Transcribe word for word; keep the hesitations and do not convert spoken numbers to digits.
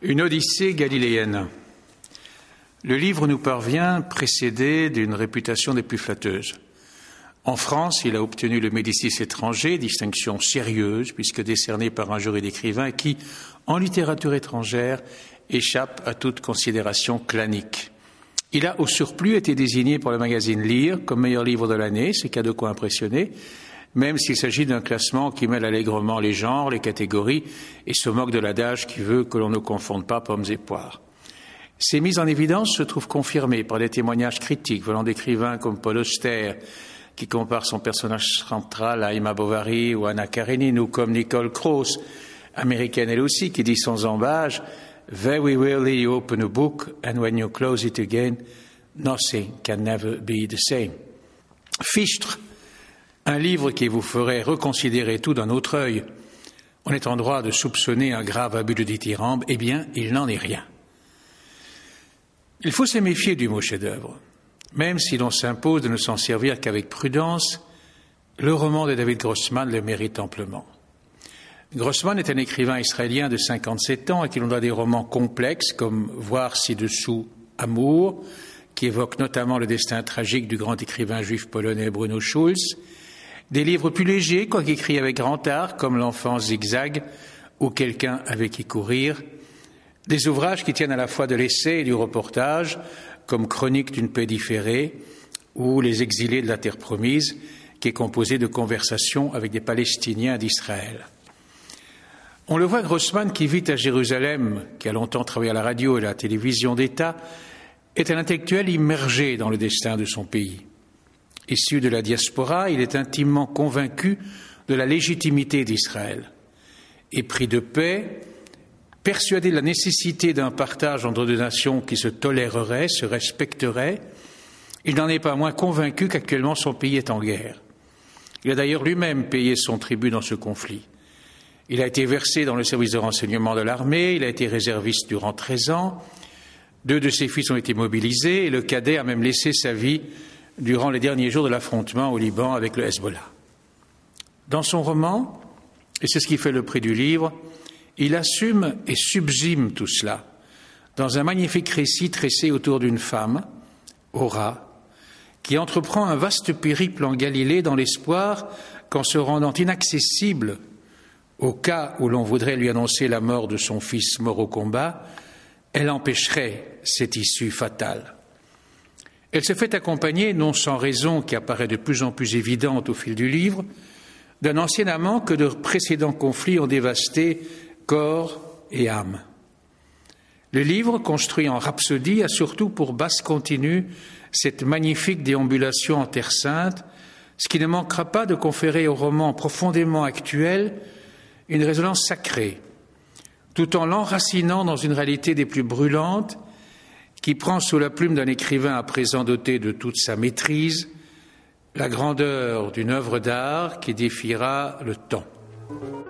Une odyssée galiléenne. Le livre nous parvient précédé d'une réputation des plus flatteuses. En France, il a obtenu le Médicis étranger, distinction sérieuse puisque décernée par un jury d'écrivains qui, en littérature étrangère, échappe à toute considération clanique. Il a au surplus été désigné par le magazine Lire comme meilleur livre de l'année, c'est qu'il y a de quoi impressionner, même s'il s'agit d'un classement qui mêle allègrement les genres, les catégories et se moque de l'adage qui veut que l'on ne confonde pas pommes et poires. Ces mises en évidence se trouvent confirmées par des témoignages critiques venant d'écrivains comme Paul Auster, qui compare son personnage central à Emma Bovary ou Anna Karenine, ou comme Nicole Cross, américaine elle aussi, qui dit sans embâche « Very rarely you open a book, and when you close it again, nothing can never be the same. » Fichtre, un livre qui vous ferait reconsidérer tout d'un autre œil. On est en droit de soupçonner un grave abus de dithyrambe, eh bien, il n'en est rien. Il faut se méfier du mot chef-d'œuvre. Même si l'on s'impose de ne s'en servir qu'avec prudence, le roman de David Grossman le mérite amplement. Grossman est un écrivain israélien de cinquante-sept ans à qui l'on doit des romans complexes comme Voir ci-dessous, Amour, qui évoque notamment le destin tragique du grand écrivain juif polonais Bruno Schulz, des livres plus légers, quoique écrits avec grand art, comme L'enfance zigzag ou Quelqu'un avec qui courir, des ouvrages qui tiennent à la fois de l'essai et du reportage, comme Chronique d'une paix différée ou Les exilés de la terre promise, qui est composé de conversations avec des Palestiniens d'Israël. On le voit, Grossman, qui vit à Jérusalem, qui a longtemps travaillé à la radio et à la télévision d'État, est un intellectuel immergé dans le destin de son pays. Issu de la diaspora, il est intimement convaincu de la légitimité d'Israël. Épris de paix, persuadé de la nécessité d'un partage entre deux nations qui se toléreraient, se respecteraient, il n'en est pas moins convaincu qu'actuellement son pays est en guerre. Il a d'ailleurs lui-même payé son tribut dans ce conflit. Il a été versé dans le service de renseignement de l'armée, il a été réserviste durant treize ans, deux de ses fils ont été mobilisés et le cadet a même laissé sa vie durant les derniers jours de l'affrontement au Liban avec le Hezbollah. Dans son roman, et c'est ce qui fait le prix du livre, il assume et subsume tout cela dans un magnifique récit tressé autour d'une femme, Ora, qui entreprend un vaste périple en Galilée dans l'espoir qu'en se rendant inaccessible au cas où l'on voudrait lui annoncer la mort de son fils mort au combat, elle empêcherait cette issue fatale. Elle se fait accompagner, non sans raison qui apparaît de plus en plus évidente au fil du livre, d'un ancien amant que de précédents conflits ont dévasté corps et âme. Le livre, construit en rhapsodie, a surtout pour base continue cette magnifique déambulation en Terre Sainte, ce qui ne manquera pas de conférer au roman profondément actuel une résonance sacrée, tout en l'enracinant dans une réalité des plus brûlantes qui prend sous la plume d'un écrivain à présent doté de toute sa maîtrise la grandeur d'une œuvre d'art qui défiera le temps.